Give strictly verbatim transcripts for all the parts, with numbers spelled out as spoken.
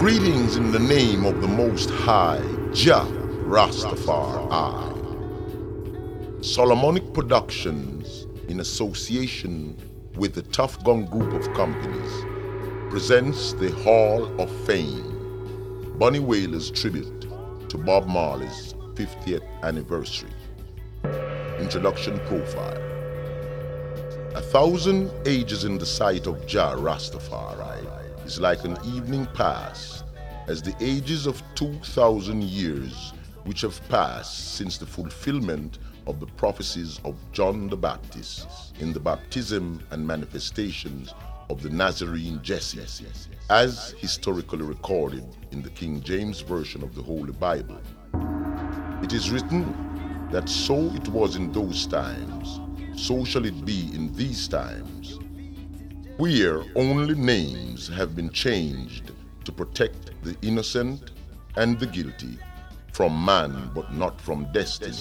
Greetings in the name of the Most High, Jah Rastafari. Solomonic Productions, in association with the Tough Gun Group of companies, presents the Hall of Fame, Bunny Wailer's tribute to Bob Marley's fiftieth anniversary. Introduction profile. A thousand ages in the sight of Jah Rastafari is like an evening past, as the ages of two thousand years which have passed since the fulfillment of the prophecies of John the Baptist in the baptism and manifestations of the Nazarene Jesse, as historically recorded in the King James Version of the Holy Bible. It is written that so it was in those times, so shall it be in these times, where only names have been changed to protect the innocent and the guilty from man, but not from destiny.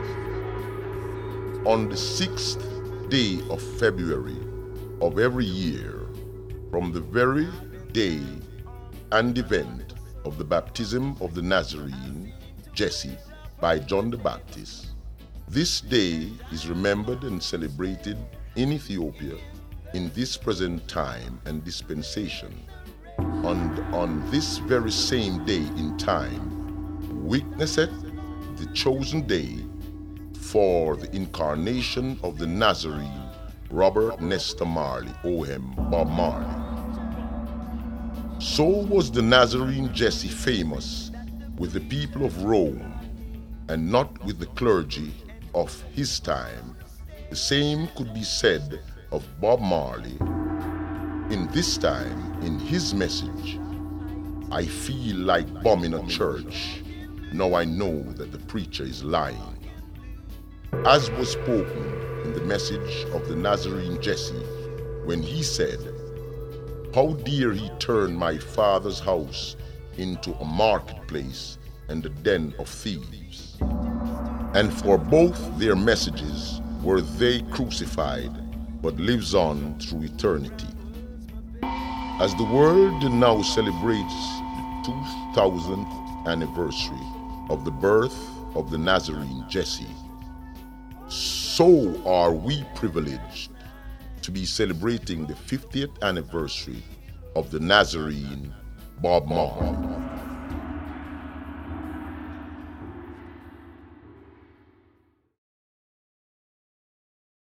On the sixth day of February of every year, from the very day and event of the baptism of the Nazarene Jesse by John the Baptist, this day is remembered and celebrated in Ethiopia in this present time and dispensation. And on this very same day in time, witnesseth the chosen day for the incarnation of the Nazarene Robert Nesta Marley, O M Bob Marley. So was the Nazarene Jesse famous with the people of Rome, and not with the clergy of his time. The same could be said of Bob Marley. In this time, in his message, I feel like bombing a church. Now I know that the preacher is lying. As was spoken in the message of the Nazarene Jesse, when he said, "How dare he turn my father's house into a marketplace and a den of thieves?" And for both their messages were they crucified, but lives on through eternity. As the world now celebrates the two thousandth anniversary of the birth of the Nazarene Jesse, so are we privileged to be celebrating the fiftieth anniversary of the Nazarene Bob Marley.